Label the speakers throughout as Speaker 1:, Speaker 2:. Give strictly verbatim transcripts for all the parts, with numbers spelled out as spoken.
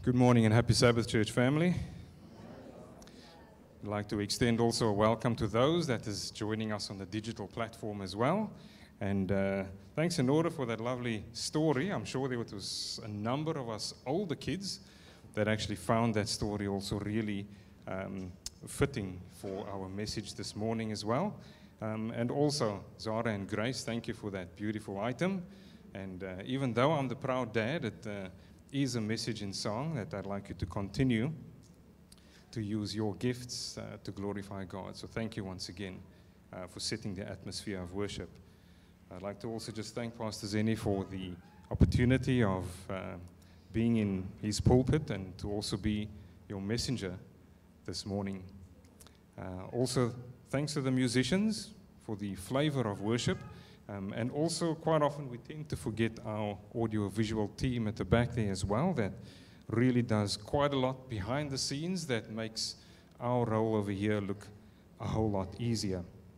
Speaker 1: Good morning and happy Sabbath, church family. I'd like to extend also a welcome to those that is joining us on the digital platform as well. And uh, thanks in order for that lovely story. I'm sure there was a number of us older kids that actually found that story also really um, fitting for our message this morning as well. Um, and also, Zara and Grace, thank you for that beautiful item. And uh, even though I'm the proud dad, it uh, is a message in song that I'd like you to continue to use your gifts uh, to glorify God. So thank you once again uh, for setting the atmosphere of worship. I'd like to also just thank Pastor Zeni for the opportunity of uh, being in his pulpit and to also be your messenger this morning. Uh, also, thanks to the musicians for the flavor of worship. Um, and also, quite often, we tend to forget our audio-visual team at the back there as well that really does quite a lot behind the scenes that makes our role over here look a whole lot easier.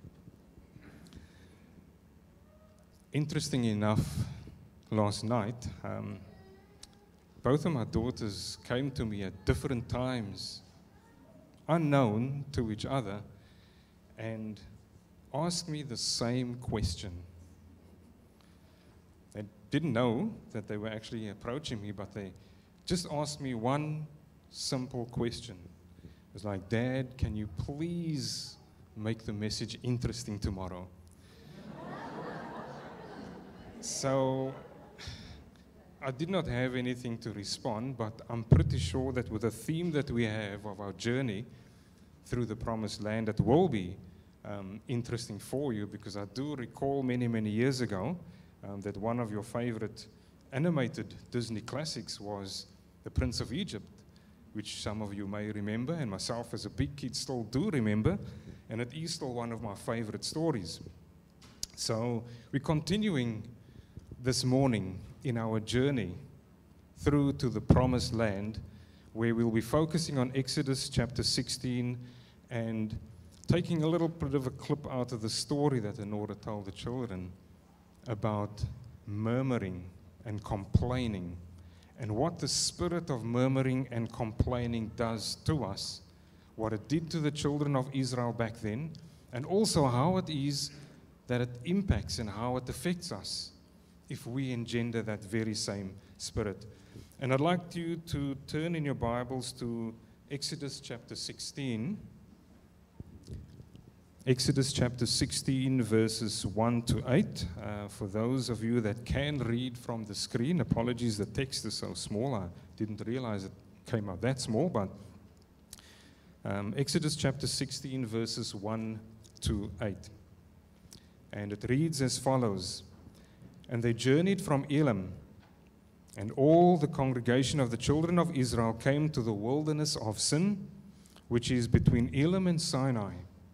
Speaker 1: Interesting enough, last night, um, both of my daughters came to me at different times, unknown to each other, and asked me the same question. They didn't know that they were actually approaching me, but they just asked me one simple question. It was like, Dad, can you please make the message interesting tomorrow? So I did not have anything to respond, but I'm pretty sure that with the theme that we have of our journey through the Promised Land, it will be um, interesting for you, because I do recall many, many years ago um, that one of your favorite animated Disney classics was The Prince of Egypt, which some of you may remember, and myself as a big kid still do remember, and it is still one of my favorite stories. So we're continuing this morning in our journey through to the Promised Land, where we'll be focusing on Exodus chapter sixteen and taking a little bit of a clip out of the story that Enora told the children about murmuring and complaining, and what the spirit of murmuring and complaining does to us, what it did to the children of Israel back then, and also how it is that it impacts and how it affects us if we engender that very same spirit. And I'd like you to turn in your Bibles to Exodus chapter sixteen. Exodus chapter sixteen, verses one to eight. Uh, for those of you that can read from the screen, apologies, the text is so small. I didn't realize it came out that small, but um, Exodus chapter sixteen, verses one to eight. And it reads as follows. And they journeyed from Elim, and all the congregation of the children of Israel came to the wilderness of Sin, which is between Elim and Sinai,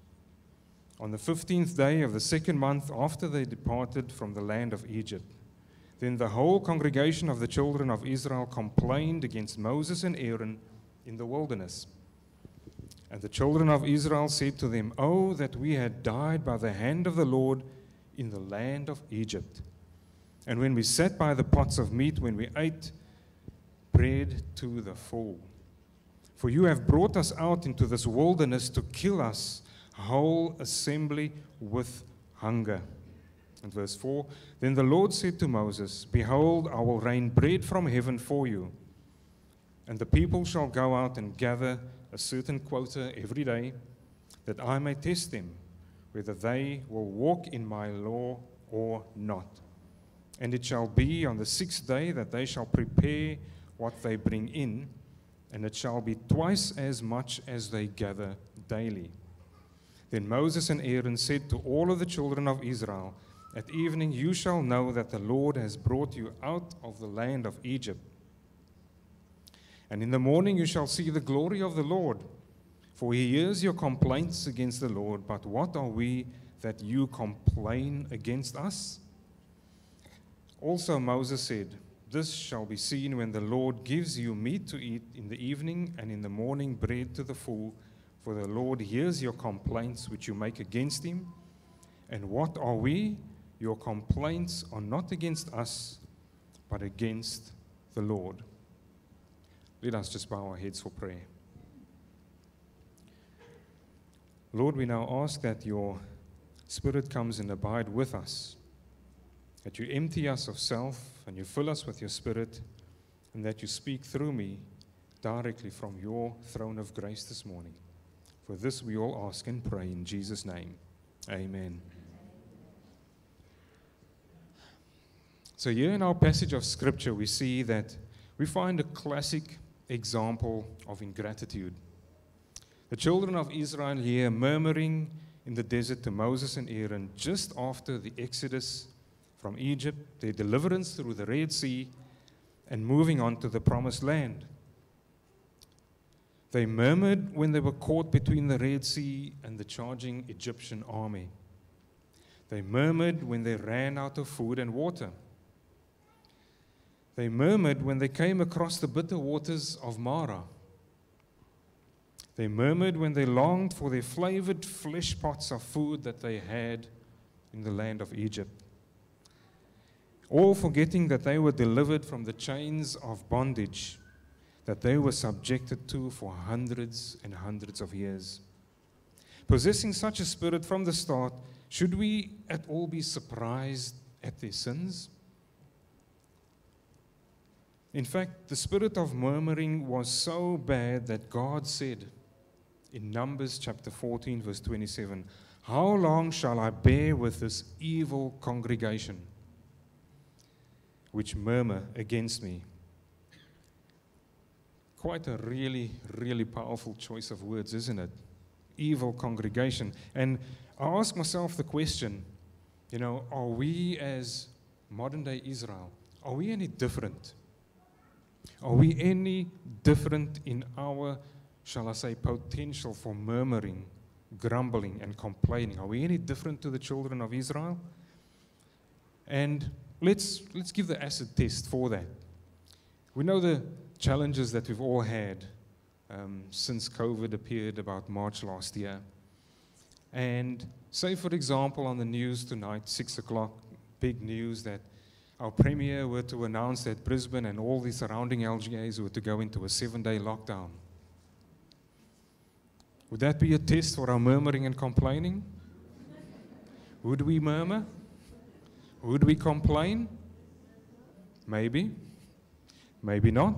Speaker 1: on the fifteenth day of the second month after they departed from the land of Egypt. Then the whole congregation of the children of Israel complained against Moses and Aaron in the wilderness. And the children of Israel said to them, Oh, that we had died by the hand of the Lord in the land of Egypt. And when we sat by the pots of meat, when we ate bread to the full. For you have brought us out into this wilderness to kill us, whole assembly, with hunger. And verse four, Then the Lord said to Moses, Behold, I will rain bread from heaven for you, and the people shall go out and gather a certain quota every day, that I may test them, whether they will walk in my law or not. And it shall be on the sixth day that they shall prepare what they bring in, and it shall be twice as much as they gather daily. Then Moses and Aaron said to all of the children of Israel, At evening you shall know that the Lord has brought you out of the land of Egypt. And in the morning you shall see the glory of the Lord, for he hears your complaints against the Lord. But what are we that you complain against us? Also Moses said, This shall be seen when the Lord gives you meat to eat in the evening, and in the morning bread to the full, for the Lord hears your complaints which you make against him. And what are we? Your complaints are not against us, but against the Lord. Let us just bow our heads for prayer. Lord, we now ask that your Spirit comes and abide with us, that you empty us of self and you fill us with your Spirit, and that you speak through me directly from your throne of grace this morning. For this we all ask and pray in Jesus' name. Amen. So here in our passage of Scripture, we see that we find a classic example of ingratitude. The children of Israel here murmuring in the desert to Moses and Aaron just after the exodus from Egypt, their deliverance through the Red Sea, and moving on to the promised land. They murmured when they were caught between the Red Sea and the charging Egyptian army. They murmured when they ran out of food and water. They murmured when they came across the bitter waters of Marah. They murmured when they longed for their flavored flesh pots of food that they had in the land of Egypt. All forgetting that they were delivered from the chains of bondage that they were subjected to for hundreds and hundreds of years. Possessing such a spirit from the start, should we at all be surprised at their sins? In fact, the spirit of murmuring was so bad that God said in Numbers chapter fourteen, verse twenty-seven, "How long shall I bear with this evil congregation, which murmur against me?" Quite a really, really powerful choice of words, isn't it? Evil congregation. And I ask myself the question, you know, are we as modern day Israel, are we any different? Are we any different in our, shall I say, potential for murmuring, grumbling, and complaining? Are we any different to the children of Israel? And let's, let's give the acid test for that. We know the challenges that we've all had um, since COVID appeared about March last year. And say, for example, on the news tonight, six o'clock, big news that our Premier were to announce that Brisbane and all the surrounding L G As were to go into a seven-day lockdown. Would that be a test for our murmuring and complaining? Would we murmur? Would we complain? Maybe. Maybe not.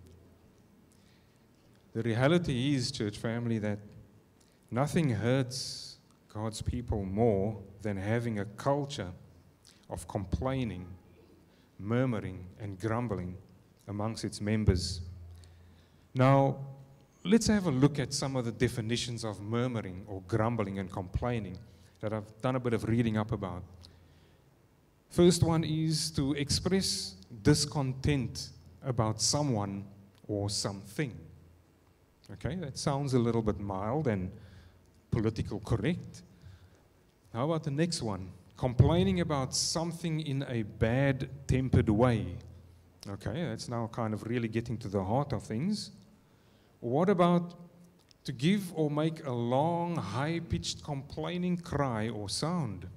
Speaker 1: The reality is, church family, that nothing hurts God's people more than having a culture of complaining, murmuring, and grumbling amongst its members. Now, let's have a look at some of the definitions of murmuring or grumbling and complaining that I've done a bit of reading up about. First one is to express discontent about someone or something. Okay, that sounds a little bit mild and political correct. How about the next one? Complaining about something in a bad-tempered way. Okay, that's now kind of really getting to the heart of things. What about to give or make a long, high-pitched complaining cry or sound?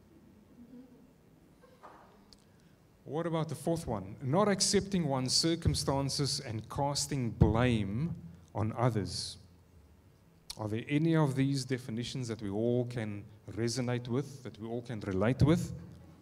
Speaker 1: What about the fourth one? Not accepting one's circumstances and casting blame on others. Are there any of these definitions that we all can resonate with, that we all can relate with?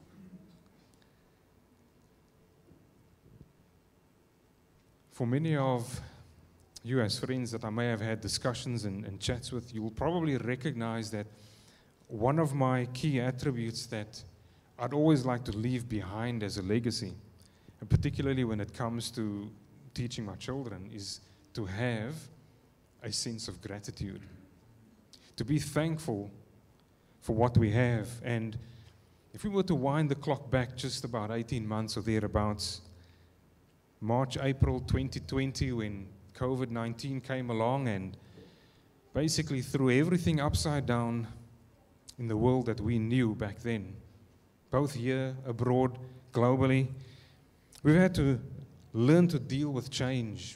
Speaker 1: For many of you as friends that I may have had discussions and, and chats with, you will probably recognize that one of my key attributes that I'd always like to leave behind as a legacy, and particularly when it comes to teaching my children, is to have a sense of gratitude, to be thankful for what we have. And if we were to wind the clock back just about eighteen months or thereabouts, March, April twenty twenty, when COVID nineteen came along and basically threw everything upside down in the world that we knew back then, both here, abroad, globally, we've had to learn to deal with change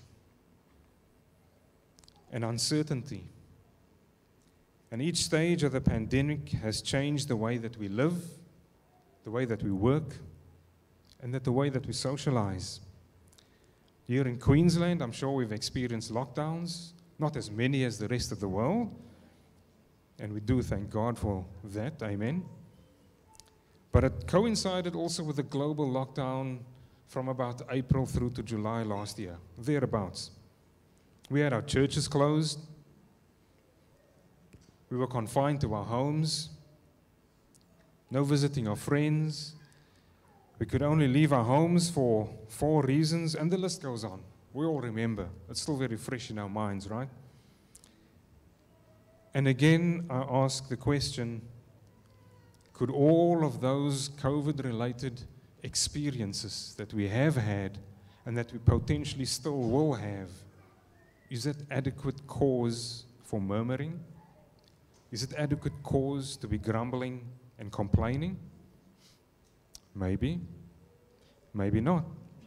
Speaker 1: and uncertainty. And each stage of the pandemic has changed the way that we live, the way that we work, and that the way that we socialize. Here in Queensland, I'm sure we've experienced lockdowns, not as many as the rest of the world. And we do thank God for that, amen. But it coincided also with the global lockdown from about April through to July last year, thereabouts. We had our churches closed. We were confined to our homes. No visiting of friends. We could only leave our homes for four reasons, and the list goes on. We all remember. It's still very fresh in our minds, right? And again, I ask the question, could all of those COVID-related experiences that we have had and that we potentially still will have, is that adequate cause for murmuring? Is it adequate cause to be grumbling and complaining? Maybe, maybe not.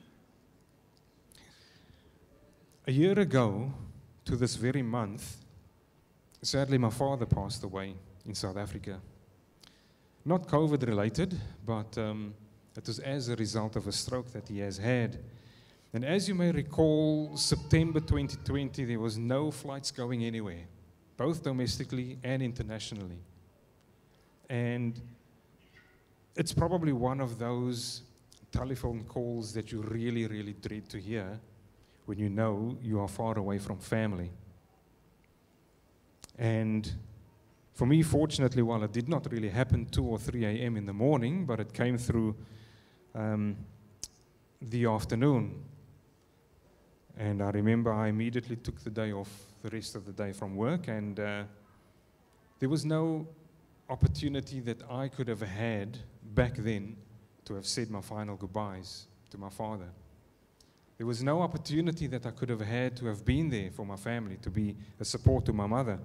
Speaker 1: A year ago, to this very month, sadly my father passed away in South Africa. Not COVID related, but um, it was as a result of a stroke that he has had. And as you may recall, September twenty twenty, there was no flights going anywhere, both domestically and internationally. And it's probably one of those telephone calls that you really, really dread to hear when you know you are far away from family. And for me, fortunately, while it did not really happen two or three a m in the morning, but it came through um, the afternoon. And I remember I immediately took the day off, the rest of the day from work, and uh, there was no opportunity that I could have had back then to have said my final goodbyes to my father. There was no opportunity that I could have had to have been there for my family, to be a support to my mother.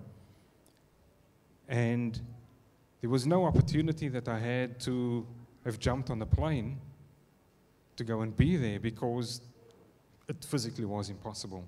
Speaker 1: And there was no opportunity that I had to have jumped on a plane to go and be there because it physically was impossible.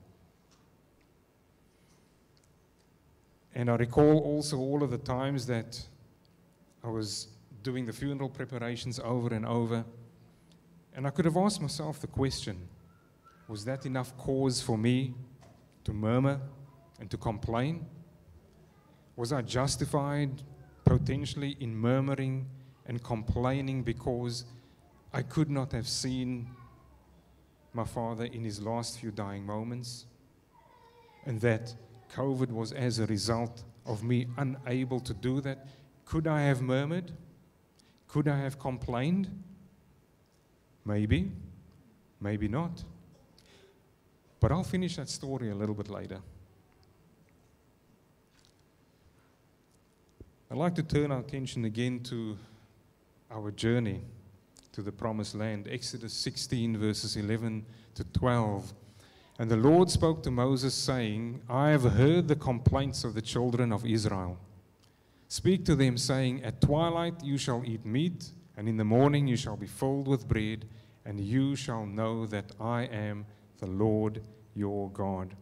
Speaker 1: And I recall also all of the times that I was doing the funeral preparations over and over, and I could have asked myself the question, was that enough cause for me to murmur and to complain? Was I justified potentially in murmuring and complaining because I could not have seen my father in his last few dying moments, and that COVID was as a result of me unable to do that? Could I have murmured? Could I have complained? Maybe, maybe not. But I'll finish that story a little bit later. I'd like to turn our attention again to our journey to the promised land, Exodus sixteen, verses eleven to twelve. And the Lord spoke to Moses, saying, I have heard the complaints of the children of Israel. Speak to them, saying, at twilight you shall eat meat, and in the morning you shall be filled with bread, and you shall know that I am the Lord your God.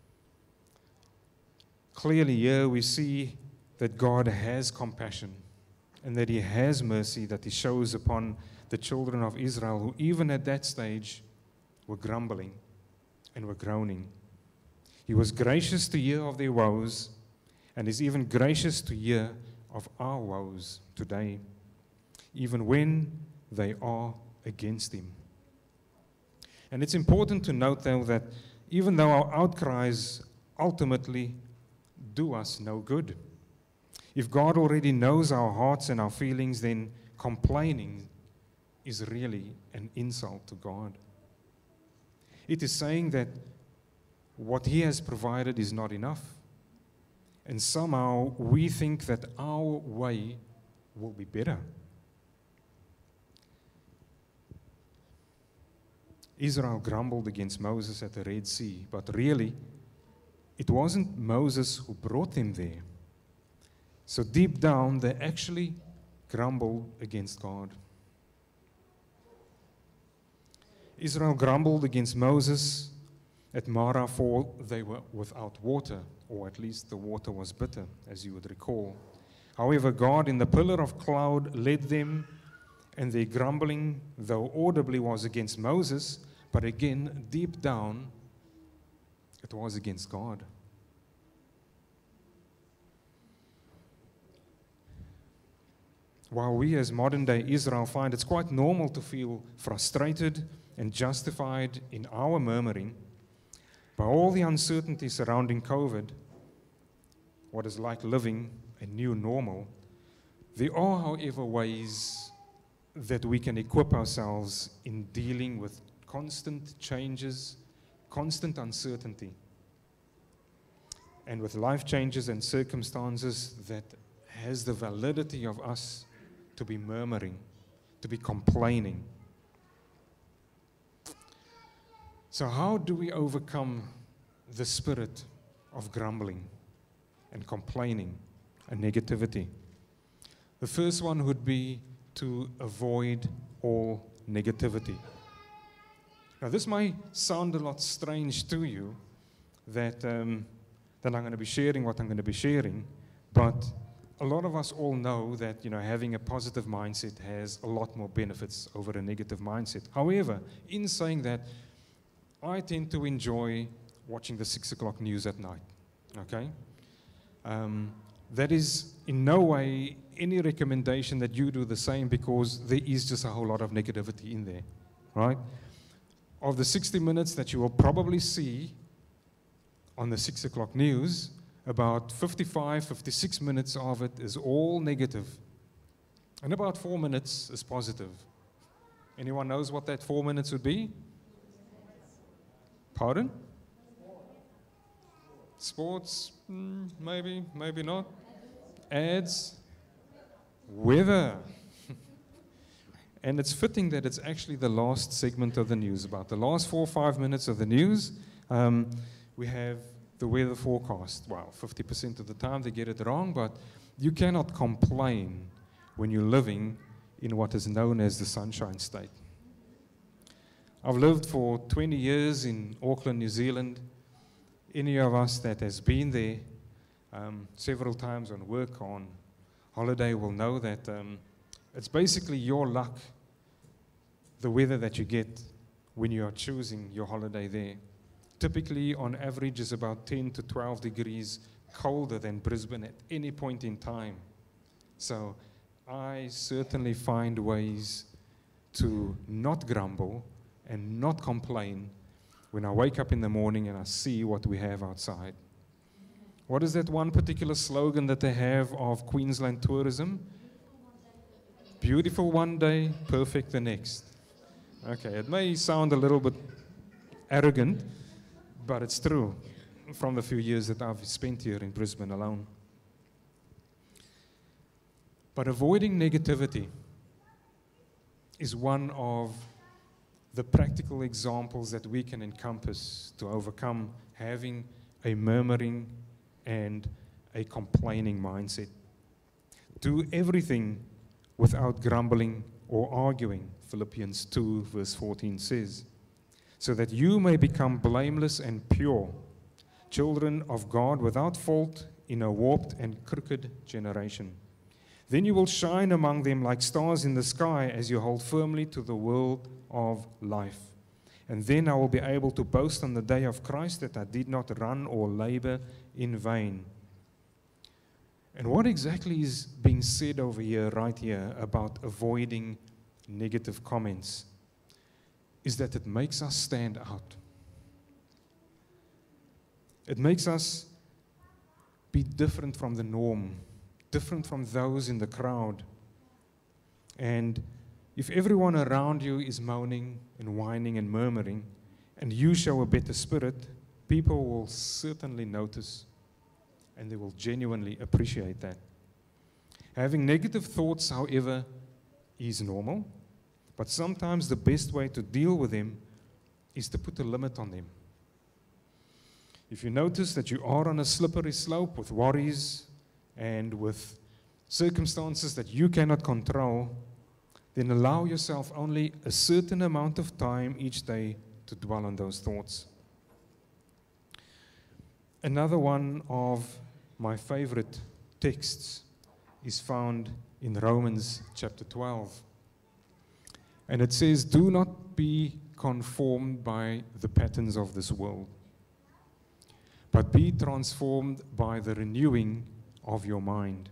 Speaker 1: Clearly here we see that God has compassion, and that he has mercy that he shows upon the children of Israel, who even at that stage were grumbling and were groaning. He was gracious to hear of their woes, and is even gracious to hear of our woes today, even when they are against him. And it's important to note, though, that even though our outcries ultimately do us no good, if God already knows our hearts and our feelings, then complaining is really an insult to God. It is saying that what he has provided is not enough, and somehow we think that our way will be better. Israel grumbled against Moses at the Red Sea, but really, it wasn't Moses who brought them there. So deep down, they actually grumbled against God. Israel grumbled against Moses at Marah, for they were without water, or at least the water was bitter, as you would recall. However, God in the pillar of cloud led them, and their grumbling, though audibly, was against Moses, But again, deep down, it was against God. While we as modern-day Israel find it's quite normal to feel frustrated and justified in our murmuring, by all the uncertainty surrounding COVID, what is like living a new normal, there are, however, ways that we can equip ourselves in dealing with constant changes, constant uncertainty, and with life changes and circumstances that has the validity of us to be murmuring, to be complaining. So how do we overcome the spirit of grumbling and complaining and negativity? The first one would be to avoid all negativity. Now this may sound a lot strange to you that, um, that I'm going to be sharing what I'm going to be sharing, but a lot of us all know that, you know, having a positive mindset has a lot more benefits over a negative mindset. However, in saying that, I tend to enjoy watching the six o'clock news at night, okay? Um, that is in no way any recommendation that you do the same, because there is just a whole lot of negativity in there, right? Of the sixty minutes that you will probably see on the six o'clock news, about fifty-five, fifty-six minutes of it is all negative, and about four minutes is positive. Anyone knows what that four minutes would be? Pardon? Sports? Mm, maybe, maybe not. Ads? Weather. And it's fitting that it's actually the last segment of the news. About the last four or five minutes of the news, um, we have the weather forecast. Well, fifty percent of the time they get it wrong, but you cannot complain when you're living in what is known as the Sunshine State. I've lived for twenty years in Auckland, New Zealand. Any of us that has been there um, several times on work, on holiday, will know that um, it's basically your luck, the weather that you get when you are choosing your holiday there. Typically, on average, is about ten to twelve degrees colder than Brisbane at any point in time. So I certainly find ways to not grumble and not complain when I wake up in the morning and I see what we have outside. What is that one particular slogan that they have of Queensland tourism? Beautiful one day, perfect the next. Okay, it may sound a little bit arrogant, but it's true from the few years that I've spent here in Brisbane alone. But avoiding negativity is one of the practical examples that we can encompass to overcome having a murmuring and a complaining mindset. Do everything without grumbling or arguing, Philippians two verse fourteen says, so that you may become blameless and pure, children of God without fault in a warped and crooked generation. Then you will shine among them like stars in the sky as you hold firmly to the word of life. And then I will be able to boast on the day of Christ that I did not run or labor in vain. And what exactly is being said over here, right here, about avoiding negative comments, is that it makes us stand out. It makes us be different from the norm, different from those in the crowd. And if everyone around you is moaning and whining and murmuring, and you show a better spirit, people will certainly notice, and they will genuinely appreciate that. Having negative thoughts, however, is normal, but sometimes the best way to deal with them is to put a limit on them. If you notice that you are on a slippery slope with worries and with circumstances that you cannot control, then allow yourself only a certain amount of time each day to dwell on those thoughts. Another one of my favorite texts is found in Romans chapter twelve. And it says, do not not be conformed by the patterns of this world, but be transformed by the renewing of your mind.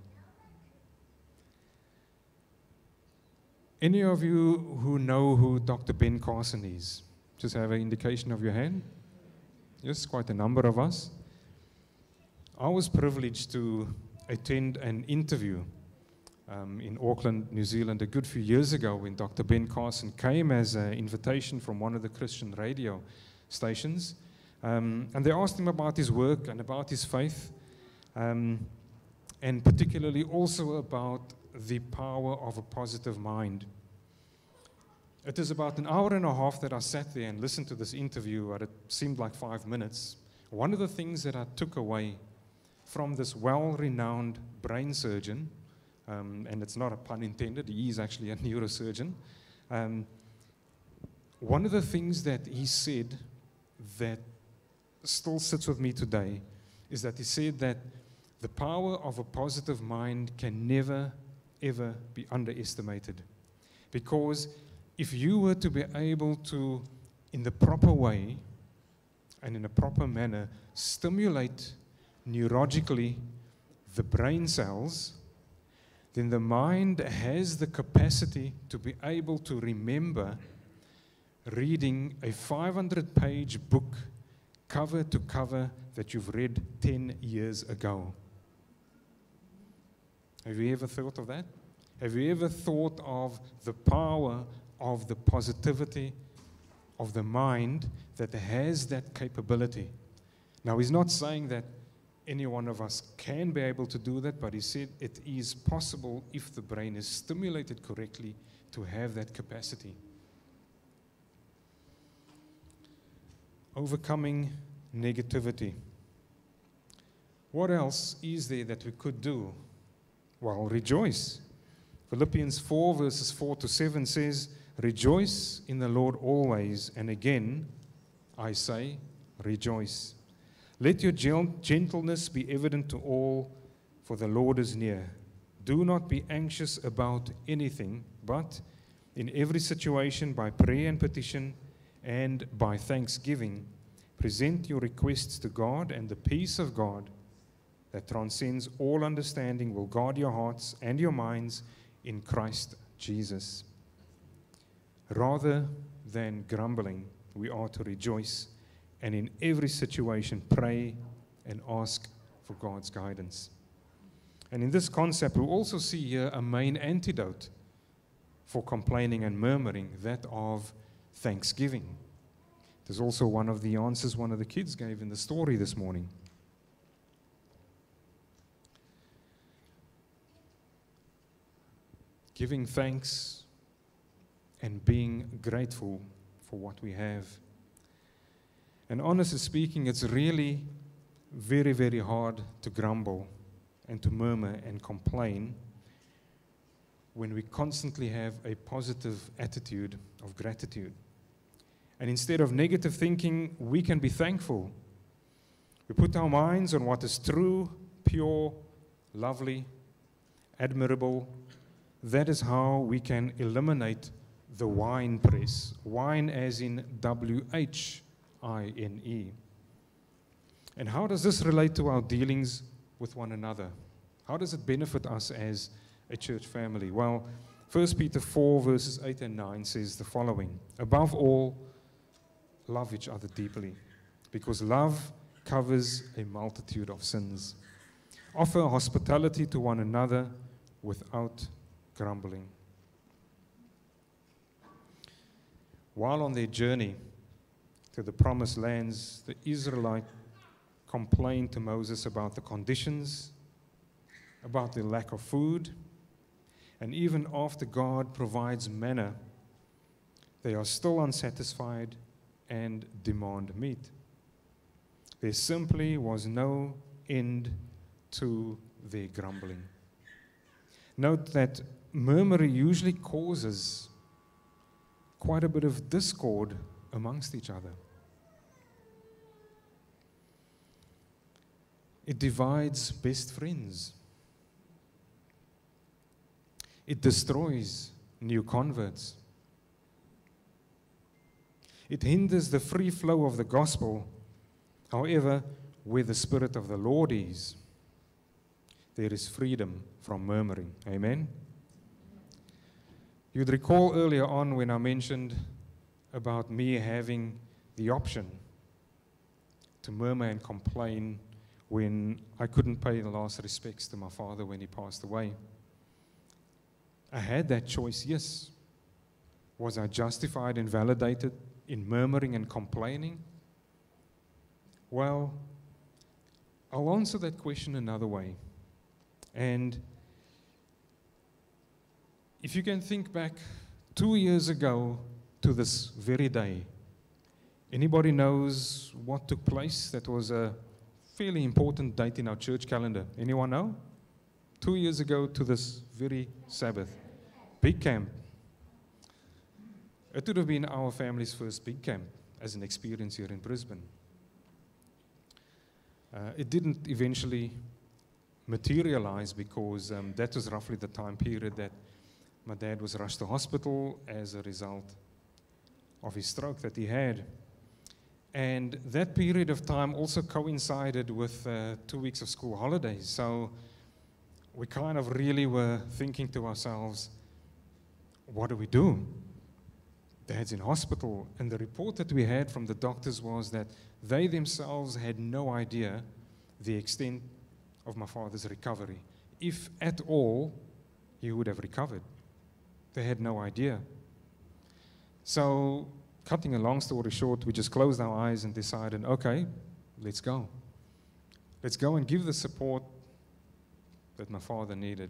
Speaker 1: Any of you who know who Doctor Ben Carson is? Just have an indication of your hand. Yes, quite a number of us. I was privileged to attend an interview um, in Auckland, New Zealand, a good few years ago when Doctor Ben Carson came as an invitation from one of the Christian radio stations. Um, and they asked him about his work and about his faith, um, and particularly also about the power of a positive mind. It is about an hour and a half that I sat there and listened to this interview, but it seemed like five minutes. One of the things that I took away from this well-renowned brain surgeon, um, and it's not a pun intended, he is actually a neurosurgeon, um, one of the things that he said that still sits with me today is that he said that the power of a positive mind can never, ever be underestimated. Because if you were to be able to, in the proper way and in a proper manner, stimulate neurologically the brain cells, then the mind has the capacity to be able to remember reading a five hundred page book cover to cover that you've read ten years ago. Have you ever thought of that? Have you ever thought of the power of the positivity of the mind that has that capability? Now, he's not saying that any one of us can be able to do that, but he said it is possible if the brain is stimulated correctly to have that capacity. Overcoming negativity. What else is there that we could do? Well, rejoice. Philippians four verses four to seven says, "Rejoice in the Lord always, and again I say, rejoice. Let your gentleness be evident to all, for the Lord is near. Do not be anxious about anything, but in every situation by prayer and petition and by thanksgiving, present your requests to God, and the peace of God that transcends all understanding will guard your hearts and your minds in Christ Jesus." Rather than grumbling, we are to rejoice, and in every situation pray and ask for God's guidance. And in this concept, we also see here a main antidote for complaining and murmuring, that of thanksgiving. There's also one of the answers one of the kids gave in the story this morning. Giving thanks and being grateful for what we have. And honestly speaking, it's really very, very hard to grumble and to murmur and complain when we constantly have a positive attitude of gratitude. And instead of negative thinking, we can be thankful. We put our minds on what is true, pure, lovely, admirable. That is how we can eliminate the wine press. Wine as in W H I N E. And how does this relate to our dealings with one another? How does it benefit us as a church family? Well, First Peter four verses eight and nine says the following: "Above all, love each other deeply, because love covers a multitude of sins. Offer hospitality to one another without grumbling." While on their journey to the promised lands, the Israelites complained to Moses about the conditions, about the lack of food, and even after God provides manna, they are still unsatisfied and demand meat. There simply was no end to their grumbling. Note that murmuring usually causes quite a bit of discord amongst each other. It divides best friends. It destroys new converts. It hinders the free flow of the gospel. However, where the Spirit of the Lord is, there is freedom from murmuring. Amen? You'd recall earlier on when I mentioned about me having the option to murmur and complain when I couldn't pay the last respects to my father when he passed away. I had that choice, yes. Was I justified and validated in murmuring and complaining? Well, I'll answer that question another way. And if you can think back two years ago to this very day, anybody knows what took place? That was a fairly important date in our church calendar. Anyone know? Two years ago to this very Sabbath. Big camp. It would have been our family's first big camp as an experience here in Brisbane. Uh, it didn't eventually materialize because um, that was roughly the time period that my dad was rushed to hospital as a result of his stroke that he had. And that period of time also coincided with uh, two weeks of school holidays. So we kind of really were thinking to ourselves, what do we do? Dad's in hospital. And the report that we had from the doctors was that they themselves had no idea the extent of my father's recovery. If at all, he would have recovered. They had no idea. So, cutting a long story short, we just closed our eyes and decided, okay, let's go. Let's go and give the support that my father needed.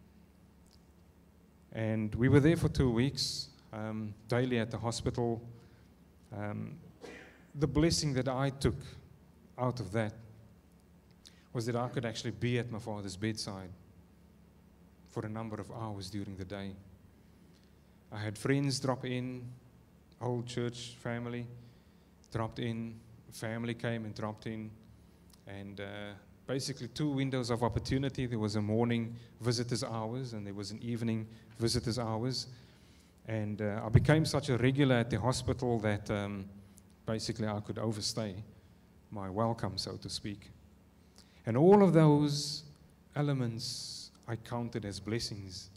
Speaker 1: And we were there for two weeks, um, daily at the hospital. Um, the blessing that I took out of that was that I could actually be at my father's bedside for a number of hours during the day. I had friends drop in, whole church family dropped in, family came and dropped in, and uh, basically two windows of opportunity. There was a morning visitors hours and there was an evening visitors hours. And uh, I became such a regular at the hospital that um, basically I could overstay my welcome, so to speak. And all of those elements I counted as blessings.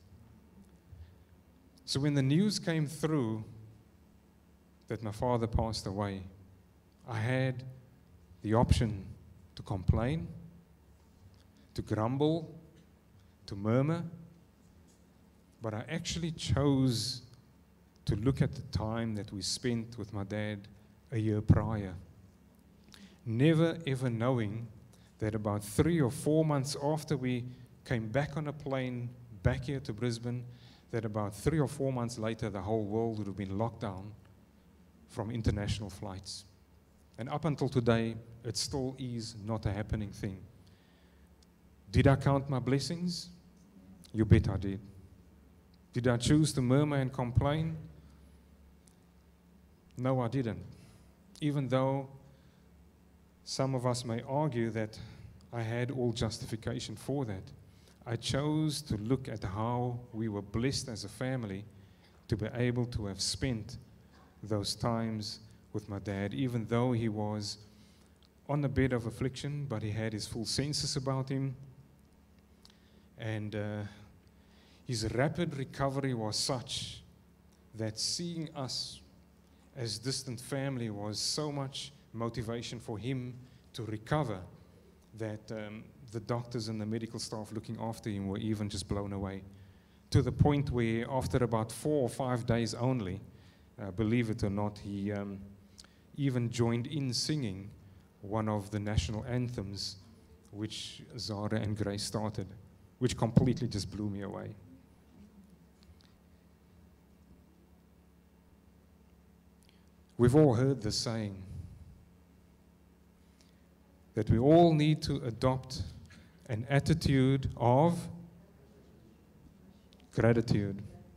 Speaker 1: So when the news came through that my father passed away, I had the option to complain, to grumble, to murmur, but I actually chose to look at the time that we spent with my dad a year prior, never ever knowing that about three or four months after we came back on a plane back here to Brisbane, that about three or four months later, the whole world would have been locked down from international flights. And up until today, it still is not a happening thing. Did I count my blessings? You bet I did. Did I choose to murmur and complain? No, I didn't. Even though some of us may argue that I had all justification for that, I chose to look at how we were blessed as a family to be able to have spent those times with my dad, even though he was on a bed of affliction, but he had his full senses about him. And uh, his rapid recovery was such that seeing us as distant family was so much motivation for him to recover that um, the doctors and the medical staff looking after him were even just blown away, to the point where after about four or five days only, uh, believe it or not, he um, even joined in singing one of the national anthems which Zara and Grace started, which completely just blew me away. We've all heard the saying that we all need to adopt an attitude of gratitude.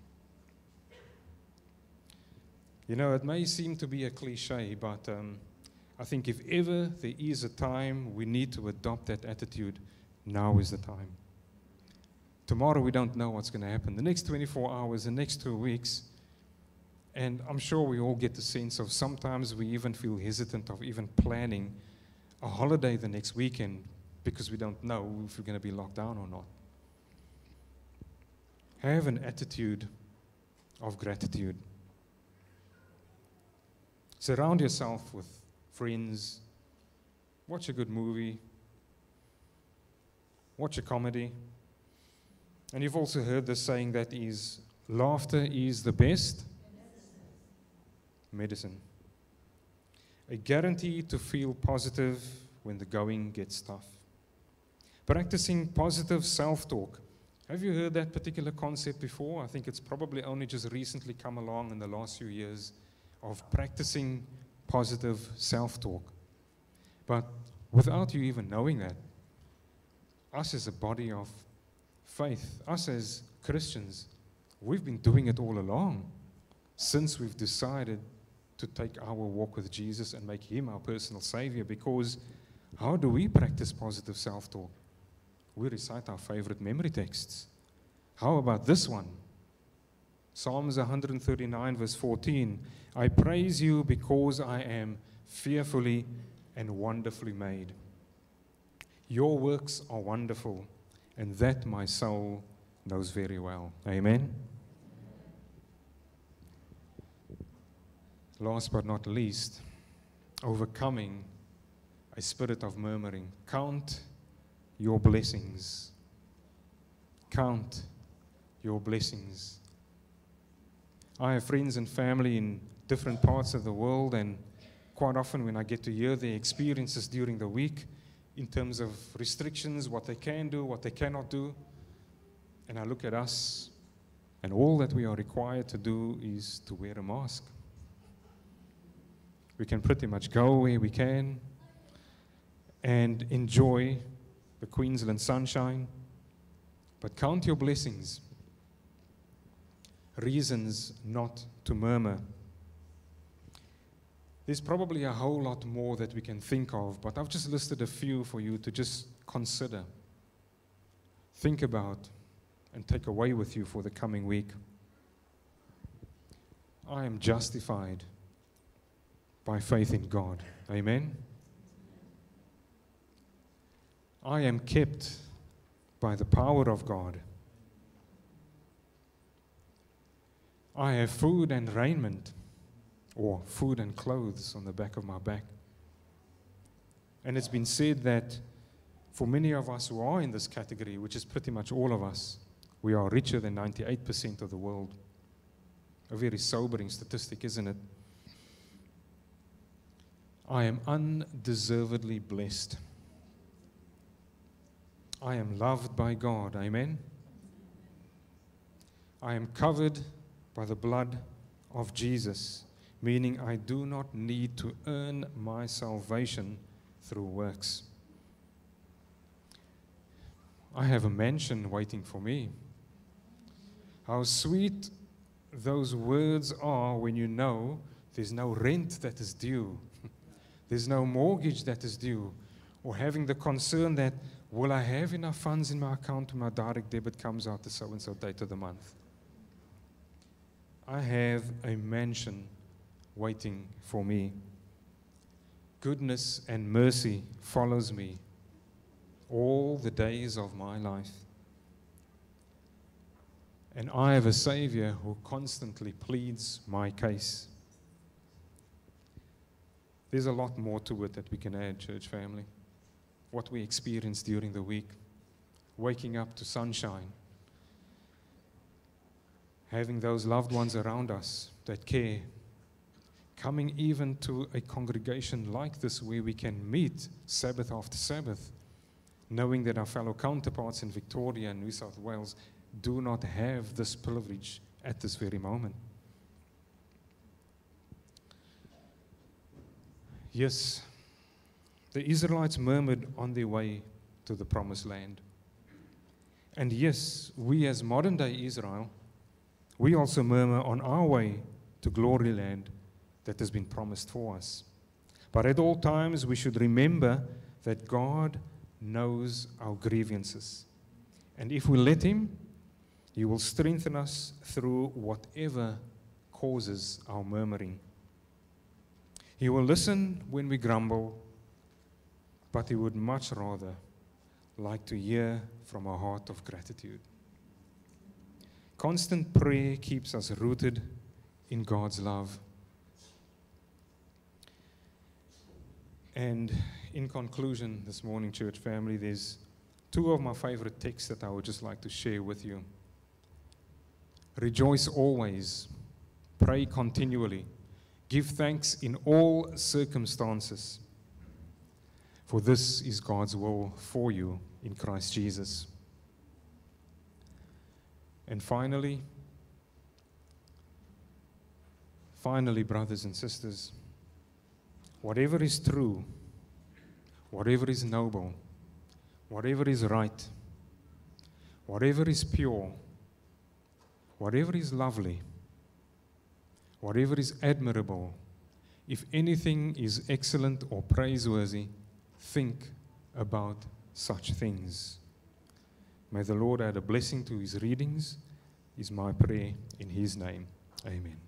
Speaker 1: You know, it may seem to be a cliche, but um, I think if ever there is a time we need to adopt that attitude, now is the time. Tomorrow we don't know what's going to happen. The next twenty-four hours, the next two weeks, And I'm sure we all get the sense of sometimes we even feel hesitant of even planning a holiday the next weekend because we don't know if we're going to be locked down or not. Have an attitude of gratitude. Surround yourself with friends. Watch a good movie. Watch a comedy. And you've also heard this saying that is, laughter is the best medicine. A guarantee to feel positive when the going gets tough. Practicing positive self-talk. Have you heard that particular concept before? I think it's probably only just recently come along in the last few years of practicing positive self-talk. But without you even knowing that, us as a body of faith, us as Christians, we've been doing it all along since we've decided to take our walk with Jesus and make Him our personal Savior. Because how do we practice positive self-talk? We recite our favorite memory texts. How about this one? Psalms one thirty-nine verse fourteen. I praise you because I am fearfully and wonderfully made. Your works are wonderful, and that my soul knows very well. Amen. Last but not least, overcoming a spirit of murmuring. Count your blessings. Count your blessings. I have friends and family in different parts of the world, and quite often when I get to hear their experiences during the week in terms of restrictions, what they can do, what they cannot do, and I look at us, and all that we are required to do is to wear a mask. We can pretty much go where we can and enjoy the Queensland sunshine, but count your blessings. Reasons not to murmur. There's probably a whole lot more that we can think of, but I've just listed a few for you to just consider, think about, and take away with you for the coming week. I am justified by faith in God. Amen. I am kept by the power of God. I have food and raiment, or food and clothes on the back of my back. And it's been said that for many of us who are in this category, which is pretty much all of us, we are richer than ninety-eight percent of the world. A very sobering statistic, isn't it? I am undeservedly blessed. I am loved by God. Amen. I am covered by the blood of Jesus, meaning I do not need to earn my salvation through works. I have a mansion waiting for me. How sweet those words are when you know there's no rent that is due. There's no mortgage that is due, or having the concern that, will I have enough funds in my account when my direct debit comes out the so-and-so date of the month? I have a mansion waiting for me. Goodness and mercy follows me all the days of my life. And I have a Savior who constantly pleads my case. There's a lot more to it that we can add, church family. What we experience during the week, waking up to sunshine, having those loved ones around us that care, coming even to a congregation like this where we can meet Sabbath after Sabbath, knowing that our fellow counterparts in Victoria and New South Wales do not have this privilege at this very moment. Yes, the Israelites murmured on their way to the promised land. And yes, we as modern day Israel, we also murmur on our way to glory land that has been promised for us. But at all times we should remember that God knows our grievances. And if we let Him, He will strengthen us through whatever causes our murmuring. He will listen when we grumble, but He would much rather like to hear from a heart of gratitude. Constant prayer keeps us rooted in God's love. And in conclusion this morning, church family, there's two of my favorite texts that I would just like to share with you. Rejoice always, pray continually, give thanks in all circumstances, for this is God's will for you in Christ Jesus. And finally, finally, brothers and sisters, whatever is true, whatever is noble, whatever is right, whatever is pure, whatever is lovely, whatever is admirable, if anything is excellent or praiseworthy, think about such things. May the Lord add a blessing to His readings, is my prayer in His name. Amen.